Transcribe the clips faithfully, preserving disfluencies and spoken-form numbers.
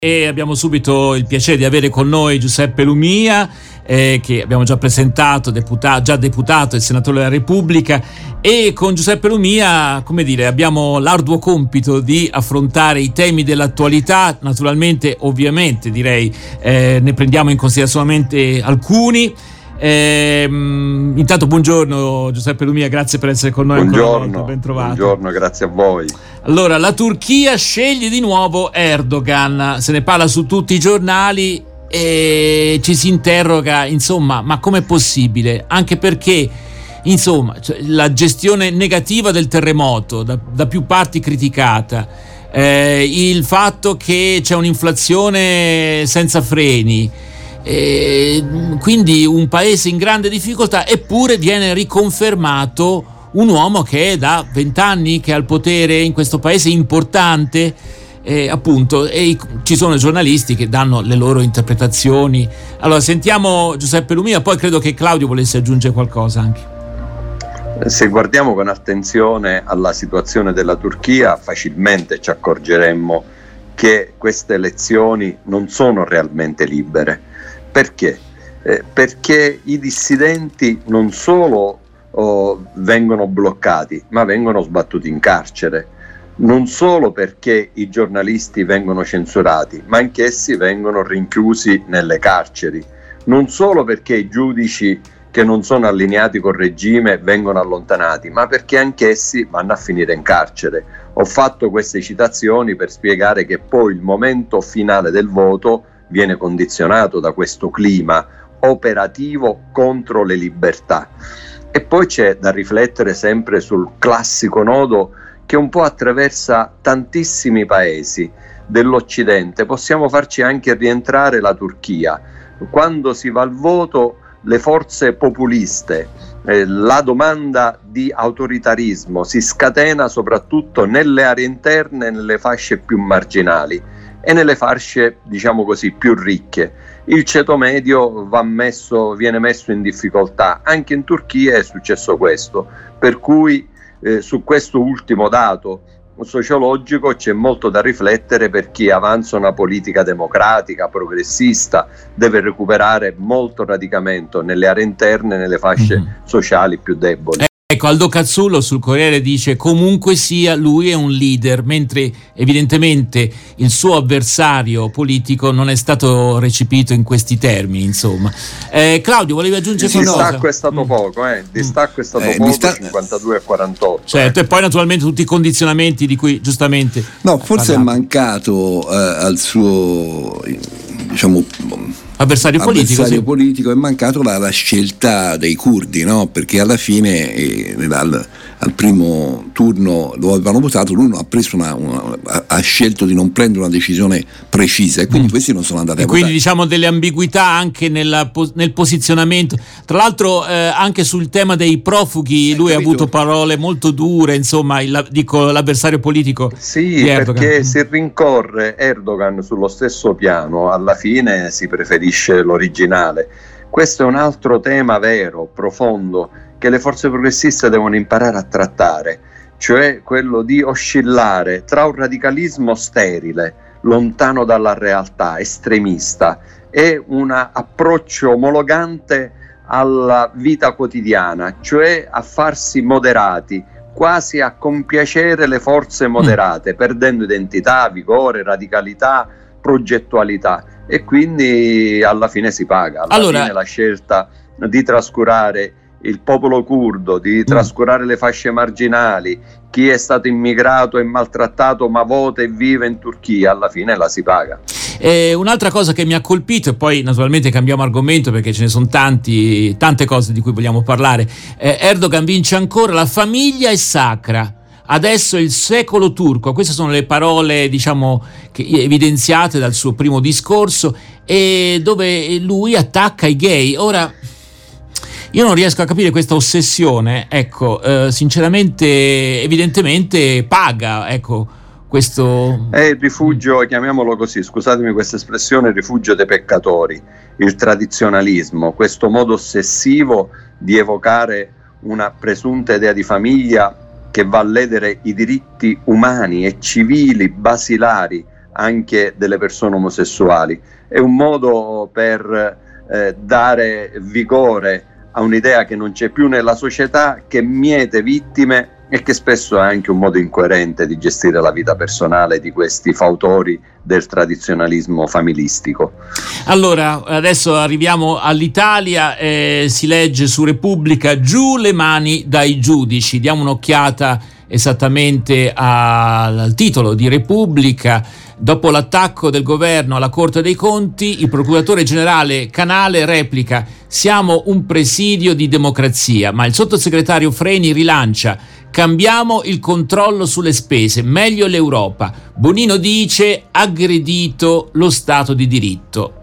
E abbiamo subito il piacere di avere con noi Giuseppe Lumia, eh, che abbiamo già presentato, deputato, già deputato e senatore della Repubblica, e con Giuseppe Lumia, come dire, abbiamo l'arduo compito di affrontare i temi dell'attualità. Naturalmente, ovviamente, direi, eh, ne prendiamo in considerazione solamente alcuni. Eh, intanto buongiorno Giuseppe Lumia, grazie per essere con noi. Buongiorno, ben trovato. Buongiorno, grazie a voi. Allora, la Turchia sceglie di nuovo Erdogan, se ne parla su tutti i giornali e ci si interroga, insomma, ma com'è possibile? Anche perché, insomma, cioè, la gestione negativa del terremoto, da, da più parti criticata, eh, il fatto che c'è un'inflazione senza freni, e quindi un paese in grande difficoltà, eppure viene riconfermato un uomo che è da vent'anni che è al potere in questo paese importante, eh, appunto, e ci sono giornalisti che danno le loro interpretazioni. Allora sentiamo Giuseppe Lumia, poi credo che Claudio volesse aggiungere qualcosa anche. Se guardiamo con attenzione alla situazione della Turchia, facilmente ci accorgeremmo che queste elezioni non sono realmente libere. Perché? Eh, perché i dissidenti non solo oh, vengono bloccati, ma vengono sbattuti in carcere. Non solo perché i giornalisti vengono censurati, ma anch'essi vengono rinchiusi nelle carceri. Non solo perché i giudici che non sono allineati col regime vengono allontanati, ma perché anch'essi vanno a finire in carcere. Ho fatto queste citazioni per spiegare che poi il momento finale del voto viene condizionato da questo clima operativo contro le libertà. E poi c'è da riflettere sempre sul classico nodo che un po' attraversa tantissimi paesi dell'Occidente. Possiamo farci anche rientrare la Turchia. Quando si va al voto, le forze populiste, eh, la domanda di autoritarismo si scatena soprattutto nelle aree interne, nelle fasce più marginali e nelle fasce, diciamo così, più ricche. Il ceto medio va messo, viene messo in difficoltà. Anche in Turchia è successo questo, per cui eh, su questo ultimo dato sociologico c'è molto da riflettere per chi avanza una politica democratica, progressista, deve recuperare molto radicamento nelle aree interne, nelle fasce mm-hmm. sociali più deboli. Ecco, Aldo Cazzullo sul Corriere dice: comunque sia, lui è un leader, mentre evidentemente il suo avversario politico non è stato recepito in questi termini, insomma. Eh, Claudio, volevi aggiungere il qualcosa? Il distacco è stato mm. poco, eh. il distacco è stato eh, poco, dista- cinquantadue a quarantotto. Certo, eh. e poi naturalmente tutti i condizionamenti di cui giustamente... No, forse parlavo. È mancato eh, al suo, diciamo... avversario politico, avversario sì. politico è mancato la, la scelta dei curdi, no? Perché alla fine eh, al, al primo turno lo avevano votato, lui non ha preso una, una, ha scelto di non prendere una decisione precisa e quindi mm. questi non sono andati e a quindi votare. Diciamo delle ambiguità anche nella, nel posizionamento. Tra l'altro eh, anche sul tema dei profughi lui ha avuto parole molto dure, insomma, il, dico l'avversario politico. Sì, perché si rincorre Erdogan sullo stesso piano, alla fine si preferisce l'originale. Questo è un altro tema vero, profondo, che le forze progressiste devono imparare a trattare, cioè quello di oscillare tra un radicalismo sterile, lontano dalla realtà, estremista, e un approccio omologante alla vita quotidiana, cioè a farsi moderati, quasi a compiacere le forze moderate, mm. perdendo identità, vigore, radicalità, progettualità, e quindi alla fine si paga. Alla allora, fine la scelta di trascurare il popolo curdo, di trascurare mm. le fasce marginali, chi è stato immigrato e maltrattato ma vota e vive in Turchia, alla fine la si paga. Eh, un'altra cosa che mi ha colpito, e poi naturalmente cambiamo argomento perché ce ne sono tanti, tante cose di cui vogliamo parlare, eh, Erdogan vince ancora, la famiglia è sacra. Adesso il secolo turco, queste sono le parole, diciamo, che, evidenziate dal suo primo discorso, e dove lui attacca i gay. Ora, io non riesco a capire questa ossessione, ecco, eh, sinceramente, evidentemente paga, ecco, questo... È il rifugio, chiamiamolo così, scusatemi questa espressione, il rifugio dei peccatori, il tradizionalismo, questo modo ossessivo di evocare una presunta idea di famiglia che va a ledere i diritti umani e civili basilari anche delle persone omosessuali. È un modo per eh, dare vigore a un'idea che non c'è più nella società, che miete vittime e che spesso è anche un modo incoerente di gestire la vita personale di questi fautori del tradizionalismo familistico. Allora, adesso arriviamo all'Italia, eh, si legge su Repubblica: giù le mani dai giudici. Diamo un'occhiata esattamente al, al titolo di Repubblica. Dopo l'attacco del governo alla Corte dei Conti, il procuratore generale Canale replica: siamo un presidio di democrazia, ma il sottosegretario Freni rilancia: cambiamo il controllo sulle spese, meglio l'Europa. Bonino dice: aggredito lo Stato di diritto.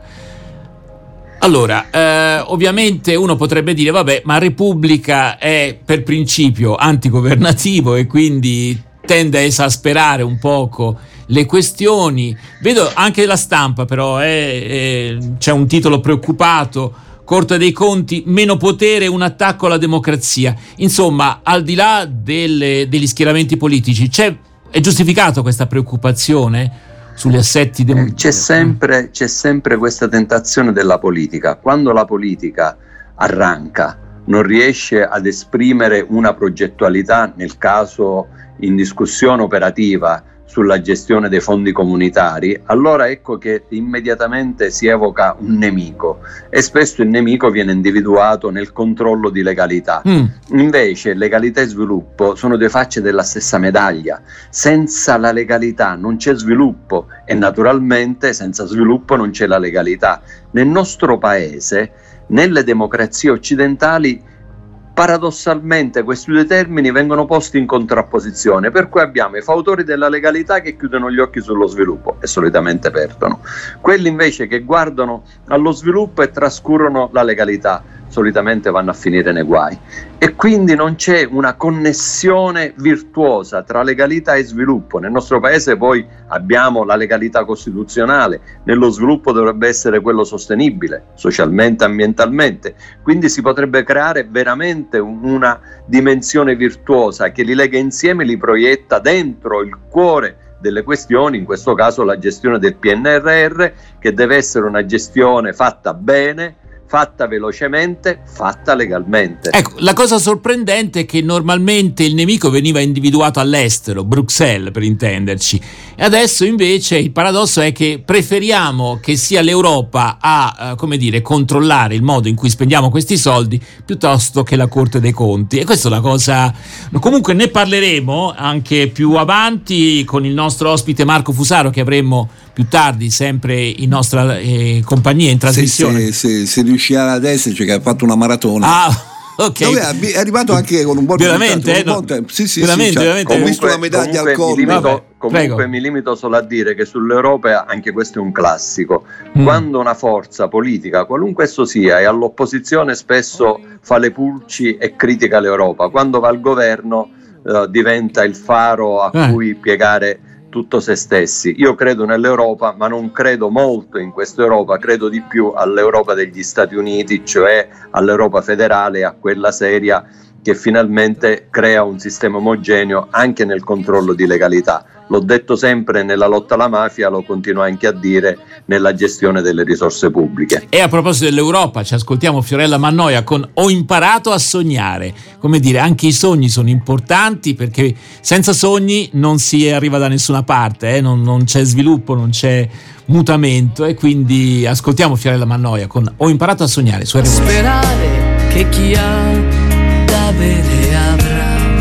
Allora, eh, ovviamente uno potrebbe dire: vabbè, ma Repubblica è per principio antigovernativo e quindi tende a esasperare un poco le questioni. Vedo anche la Stampa, però, eh, eh, c'è un titolo preoccupato: Corte dei Conti, meno potere, un attacco alla democrazia. Insomma, al di là delle, degli schieramenti politici, c'è, è giustificato questa preoccupazione sugli assetti democratici? C'è sempre, c'è sempre questa tentazione della politica. Quando la politica arranca, non riesce ad esprimere una progettualità, nel caso in discussione operativa sulla gestione dei fondi comunitari, allora ecco che immediatamente si evoca un nemico, e spesso il nemico viene individuato nel controllo di legalità. Mm. Invece legalità e sviluppo sono due facce della stessa medaglia. Senza la legalità non c'è sviluppo e naturalmente senza sviluppo non c'è la legalità. Nel nostro paese, nelle democrazie occidentali, paradossalmente questi due termini vengono posti in contrapposizione, per cui abbiamo i fautori della legalità che chiudono gli occhi sullo sviluppo e solitamente perdono, quelli invece che guardano allo sviluppo e trascurano la legalità solitamente vanno a finire nei guai. E quindi non c'è una connessione virtuosa tra legalità e sviluppo. Nel nostro paese poi abbiamo la legalità costituzionale, nello sviluppo dovrebbe essere quello sostenibile, socialmente, ambientalmente, quindi si potrebbe creare veramente una dimensione virtuosa che li lega insieme, li proietta dentro il cuore delle questioni, in questo caso la gestione del P N R R, che deve essere una gestione fatta bene, fatta velocemente, fatta legalmente. Ecco, la cosa sorprendente è che normalmente il nemico veniva individuato all'estero, Bruxelles per intenderci, e adesso invece il paradosso è che preferiamo che sia l'Europa a, uh, come dire, controllare il modo in cui spendiamo questi soldi piuttosto che la Corte dei Conti. E questa è una cosa, comunque ne parleremo anche più avanti con il nostro ospite Marco Fusaro, che avremo più tardi sempre in nostra eh, compagnia in trasmissione. Se, se, se, se riuscirà ad esserci, che ha fatto una maratona. Ah, ok. Dove è arrivato anche con un buon veramente, eh, un buon sì, sì, veramente, sì, veramente. Ho visto la medaglia al collo. Mi limito, Vabbè, comunque prego. mi limito solo a dire che sull'Europa anche questo è un classico. Mm. Quando una forza politica, qualunque esso sia, è all'opposizione, spesso fa le pulci e critica l'Europa. Quando va al governo eh, diventa il faro a eh. cui piegare tutto se stessi. Io credo nell'Europa, ma non credo molto in questa Europa, credo di più all'Europa degli Stati Uniti, cioè all'Europa federale, a quella seria che finalmente crea un sistema omogeneo anche nel controllo di legalità. L'ho detto sempre nella lotta alla mafia, lo continuo anche a dire nella gestione delle risorse pubbliche. E a proposito dell'Europa, ci ascoltiamo Fiorella Mannoia con Ho imparato a sognare. Come dire, anche i sogni sono importanti, perché senza sogni non si arriva da nessuna parte, eh? non, non c'è sviluppo, non c'è mutamento, e quindi ascoltiamo Fiorella Mannoia con Ho imparato a sognare su R W. Sperare che chi ha da bere avrà.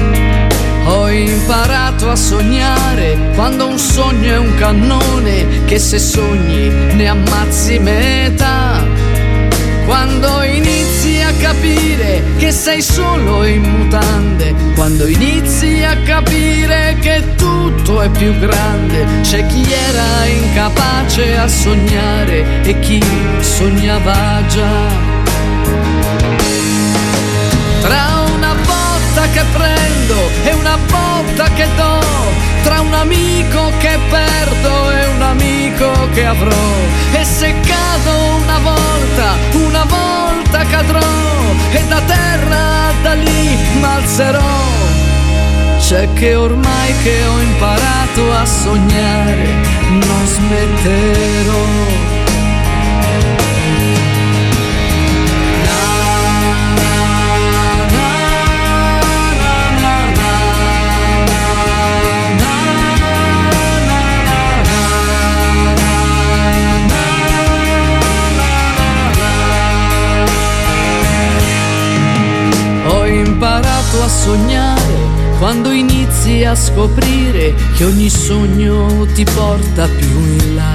Ho imparato a sognare quando un sogno è un cannone che se sogni ne ammazzi metà. Quando inizi a capire che sei solo in mutande, quando inizi a capire che tutto è più grande. C'è chi era incapace a sognare e chi sognava già. Tra una botta che prendo e una botta che do, tra un amico che perdo e un amico che avrò, e se cado una volta, una volta cadrò, e da terra da lì m'alzerò. C'è che ormai che ho imparato a sognare, non smetterò. Ho imparato a sognare quando inizi a scoprire che ogni sogno ti porta più in là,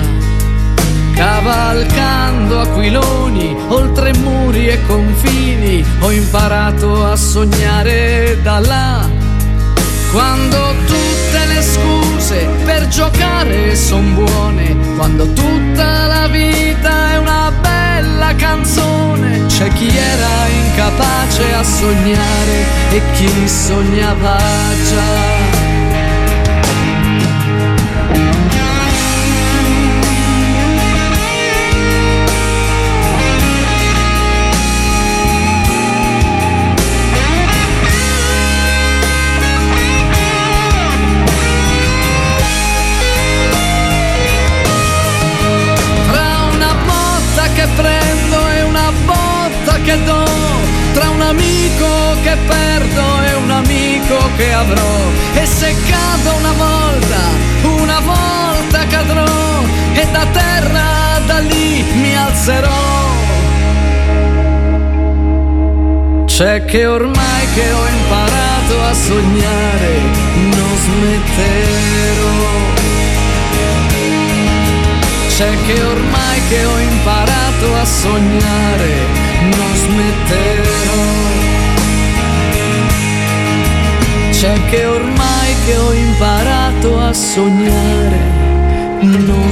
cavalcando aquiloni oltre muri e confini. Ho imparato a sognare da là, quando tutte le scuse per giocare son buone, quando tutta la vita è una bella canzone. C'è chi era incapace a sognare e chi sognava già. Prendo e una botta che do, tra un amico che perdo e un amico che avrò. E se cado una volta, una volta cadrò, e da terra da lì mi alzerò. C'è che ormai che ho imparato a sognare, non smetterò. C'è che ormai che ho imparato a sognare, non smetterò. C'è che ormai che ho imparato a sognare, non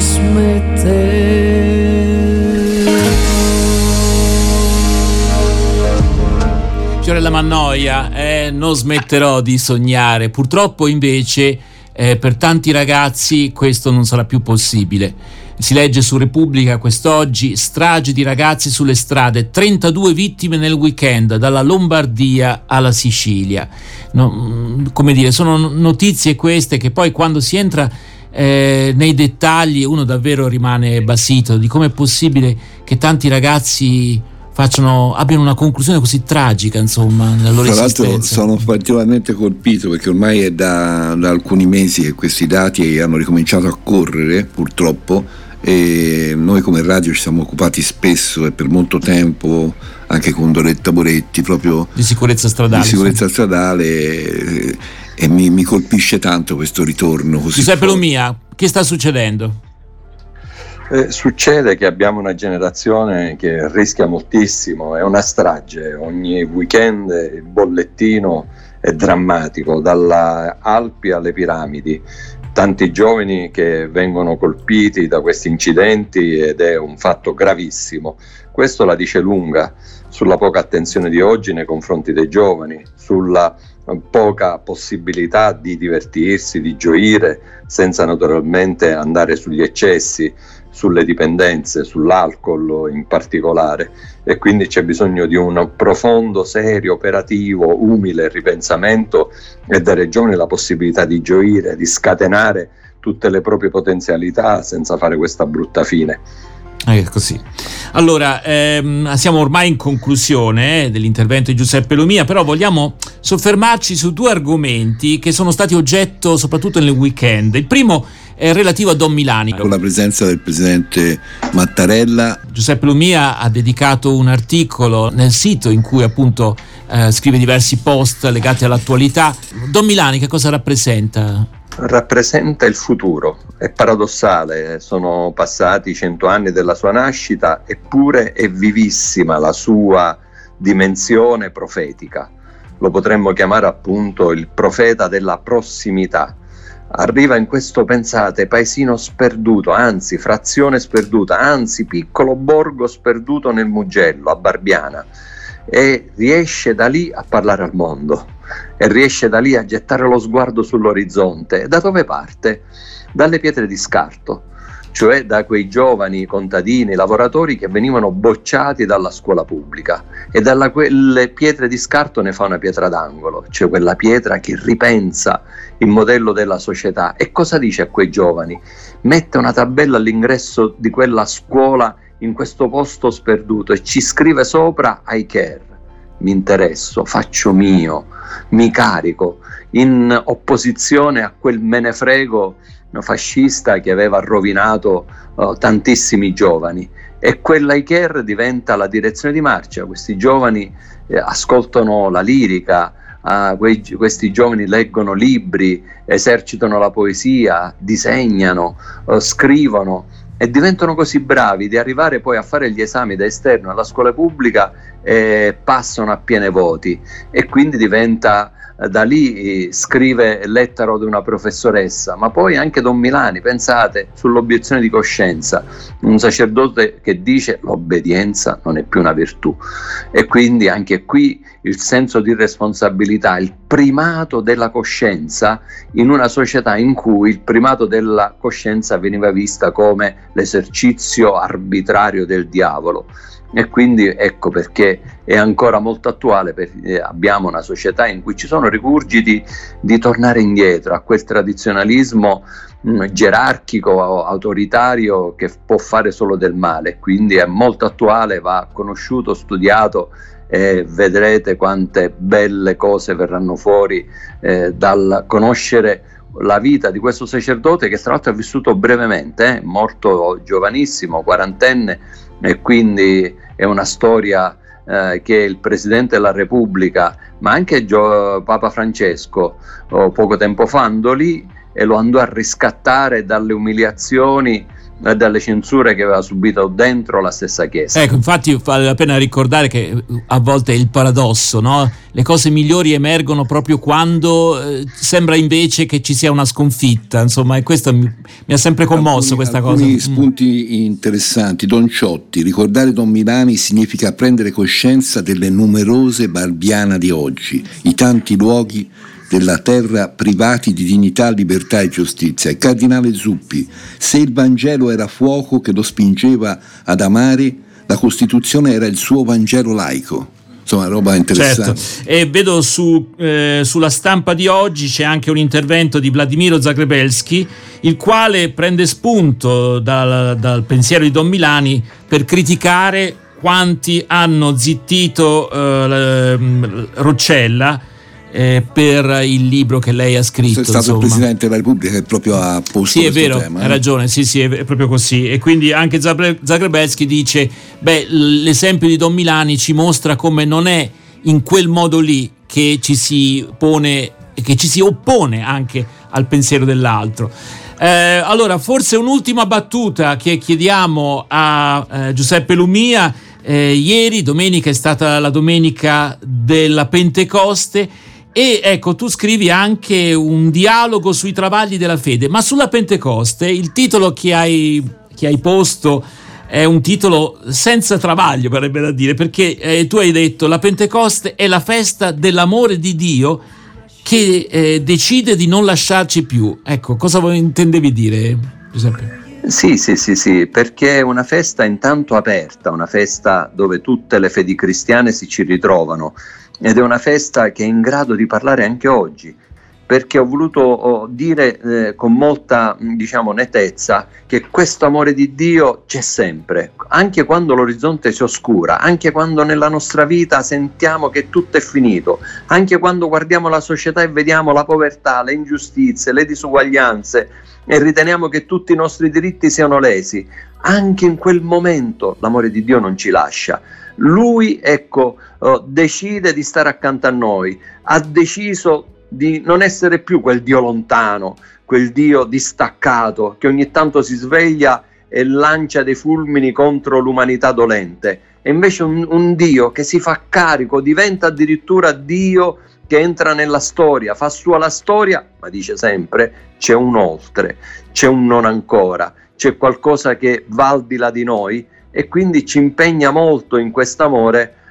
smetterò. Fiorella Mannoia, eh, non smetterò di sognare. Purtroppo invece eh, per tanti ragazzi questo non sarà più possibile. Si legge su Repubblica quest'oggi: strage di ragazzi sulle strade, trentadue vittime nel weekend, dalla Lombardia alla Sicilia. No, come dire, sono notizie queste che poi quando si entra eh, nei dettagli uno davvero rimane basito di come è possibile che tanti ragazzi facciano, abbiano una conclusione così tragica, insomma, nella loro Tra esistenza. l'altro sono particolarmente colpito perché ormai è da, da alcuni mesi che questi dati hanno ricominciato a correre, purtroppo, e noi come radio ci siamo occupati spesso e per molto tempo anche con Doretta Boretti proprio di sicurezza stradale, di sicurezza stradale e, e mi, mi colpisce tanto questo ritorno così. Giuseppe Lumia, che sta succedendo? Eh, succede che abbiamo una generazione che rischia moltissimo, è una strage, ogni weekend il bollettino è drammatico, dalle Alpi alle piramidi, tanti giovani che vengono colpiti da questi incidenti ed è un fatto gravissimo. Questo la dice lunga sulla poca attenzione di oggi nei confronti dei giovani, sulla poca possibilità di divertirsi, di gioire, senza naturalmente andare sugli eccessi, sulle dipendenze, sull'alcol in particolare, e quindi c'è bisogno di un profondo, serio, operativo, umile ripensamento e dare ai giovani la possibilità di gioire, di scatenare tutte le proprie potenzialità senza fare questa brutta fine. È così. Allora, ehm, siamo ormai in conclusione eh, dell'intervento di Giuseppe Lumia, però vogliamo soffermarci su due argomenti che sono stati oggetto soprattutto nel weekend. Il primo è relativo a Don Milani. Con la presenza del presidente Mattarella. Giuseppe Lumia ha dedicato un articolo nel sito in cui appunto eh, scrive diversi post legati all'attualità. Don Milani che cosa rappresenta? Rappresenta il futuro, è paradossale, sono passati cento anni dalla sua nascita, eppure è vivissima la sua dimensione profetica. Lo potremmo chiamare appunto il profeta della prossimità. Arriva in questo, pensate, paesino sperduto, anzi frazione sperduta, anzi piccolo borgo sperduto nel Mugello, a Barbiana, e riesce da lì a parlare al mondo. E riesce da lì a gettare lo sguardo sull'orizzonte. Da dove parte? Dalle pietre di scarto, cioè da quei giovani contadini, lavoratori che venivano bocciati dalla scuola pubblica, e dalla quelle pietre di scarto ne fa una pietra d'angolo, cioè quella pietra che ripensa il modello della società. E cosa dice a quei giovani? Mette una tabella all'ingresso di quella scuola in questo posto sperduto e ci scrive sopra I care, mi interesso, faccio mio, mi carico, in opposizione a quel menefrego fascista che aveva rovinato uh, tantissimi giovani. E quella I care diventa la direzione di marcia. Questi giovani eh, ascoltano la lirica, uh, quei, questi giovani leggono libri, esercitano la poesia, disegnano, uh, scrivono, e diventano così bravi di arrivare poi a fare gli esami da esterno alla scuola pubblica e passano a piene voti, e quindi diventa, da lì scrive Lettero di una professoressa, ma poi anche Don Milani, pensate, sull'obiezione di coscienza, un sacerdote che dice l'obbedienza non è più una virtù. E quindi anche qui il senso di responsabilità, il primato della coscienza in una società in cui il primato della coscienza veniva vista come l'esercizio arbitrario del diavolo. E quindi ecco perché è ancora molto attuale, perché abbiamo una società in cui ci sono rigurgiti di tornare indietro a quel tradizionalismo mh, gerarchico, autoritario, che può fare solo del male. Quindi è molto attuale, va conosciuto, studiato, e vedrete quante belle cose verranno fuori eh, dal conoscere la vita di questo sacerdote, che tra l'altro ha vissuto brevemente, eh, morto giovanissimo, quarantenne, e quindi è una storia eh, che il Presidente della Repubblica, ma anche Gio- Papa Francesco oh, poco tempo fa andò lì e lo andò a riscattare dalle umiliazioni e dalle censure che aveva subito dentro la stessa Chiesa. Ecco, infatti vale la pena ricordare che a volte è il paradosso, no? Le cose migliori emergono proprio quando eh, sembra invece che ci sia una sconfitta, insomma, e questo mi, mi ha sempre commosso, alcuni, questa alcuni cosa. Alcuni spunti interessanti. Don Ciotti: ricordare Don Milani significa prendere coscienza delle numerose Barbiana di oggi, i tanti luoghi della terra privati di dignità, libertà e giustizia. Il cardinale Zuppi: se il Vangelo era fuoco che lo spingeva ad amare, la Costituzione era il suo Vangelo laico. Insomma, roba interessante. Certo. E vedo su, eh, sulla stampa di oggi c'è anche un intervento di Vladimiro Zagrebelsky, il quale prende spunto dal, dal pensiero di Don Milani per criticare quanti hanno zittito eh, Roccella Eh, per il libro che lei ha scritto. È stato insomma. Il Presidente della Repubblica che proprio ha posto sì, è vero, tema. Hai eh? ragione, sì, sì, è proprio così. E quindi anche Zagrebelsky dice: beh, l'esempio di Don Milani ci mostra come non è in quel modo lì che ci si pone, che ci si oppone anche al pensiero dell'altro. Eh, allora, forse un'ultima battuta che chiediamo a eh, Giuseppe Lumia. Eh, ieri, domenica, è stata la domenica della Pentecoste. E ecco, tu scrivi anche un dialogo sui travagli della fede, ma sulla Pentecoste il titolo che hai, che hai posto è un titolo senza travaglio, verrebbe da dire, perché eh, tu hai detto: la Pentecoste è la festa dell'amore di Dio che eh, decide di non lasciarci più. Ecco, cosa intendevi dire, Giuseppe? Sì, sì, sì, sì, perché è una festa intanto aperta, una festa dove tutte le fedi cristiane si ci ritrovano, ed è una festa che è in grado di parlare anche oggi, perché ho voluto oh, dire eh, con molta, diciamo, nettezza che questo amore di Dio c'è sempre, anche quando l'orizzonte si oscura, anche quando nella nostra vita sentiamo che tutto è finito, anche quando guardiamo la società e vediamo la povertà, le ingiustizie, le disuguaglianze e riteniamo che tutti i nostri diritti siano lesi. Anche in quel momento l'amore di Dio non ci lascia. Lui, ecco, uh, decide di stare accanto a noi, ha deciso di non essere più quel Dio lontano, quel Dio distaccato che ogni tanto si sveglia e lancia dei fulmini contro l'umanità dolente. È invece un, un Dio che si fa carico, diventa addirittura Dio che entra nella storia, fa sua la storia, ma dice sempre: c'è un oltre, c'è un non ancora, c'è qualcosa che va al di là di noi, e quindi ci impegna molto in quest'amore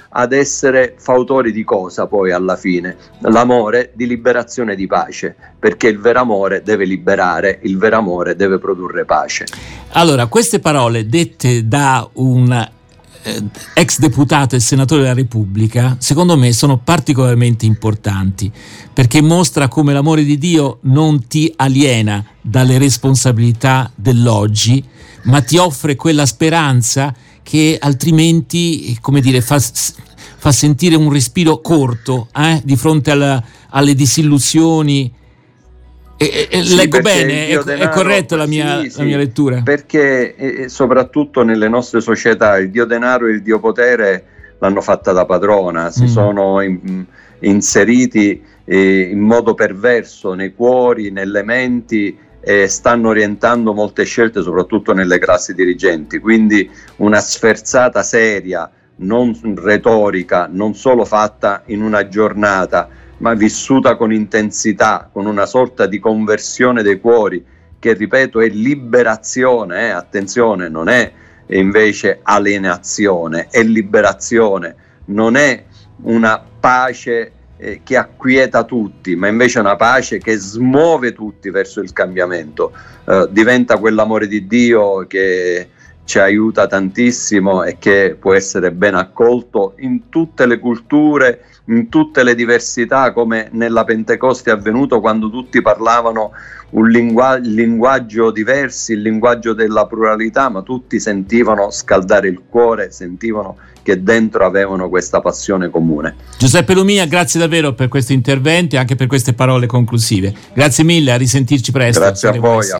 ad essere fautori di cosa poi alla fine? L'amore di liberazione di pace, perché il vero amore deve liberare, il vero amore deve produrre pace. Allora, queste parole dette da un eh, ex deputato e senatore della Repubblica, secondo me sono particolarmente importanti, perché mostra come l'amore di Dio non ti aliena dalle responsabilità dell'oggi, ma ti offre quella speranza che altrimenti, come dire, fa, fa sentire un respiro corto eh, di fronte alla, alle disillusioni. E, e, sì, leggo bene, è, denaro, è corretta la mia, sì, sì, la mia lettura? Perché eh, soprattutto nelle nostre società il dio denaro e il dio potere l'hanno fatta da padrona, si mm. sono in, inseriti eh, in modo perverso nei cuori, nelle menti, e stanno orientando molte scelte soprattutto nelle classi dirigenti, quindi una sferzata seria, non retorica, non solo fatta in una giornata, ma vissuta con intensità, con una sorta di conversione dei cuori che, ripeto, è liberazione, eh? Attenzione, non è invece alienazione, è liberazione, non è una pace eh, che acquieta tutti, ma invece una pace che smuove tutti verso il cambiamento, eh, diventa quell'amore di Dio che ci aiuta tantissimo e che può essere ben accolto in tutte le culture, in tutte le diversità, come nella Pentecoste è avvenuto, quando tutti parlavano un linguaggio, linguaggio diverso, il linguaggio della pluralità, ma tutti sentivano scaldare il cuore, sentivano che dentro avevano questa passione comune. Giuseppe Lumia, grazie davvero per questo intervento e anche per queste parole conclusive. Grazie mille, a risentirci presto. Grazie a voi.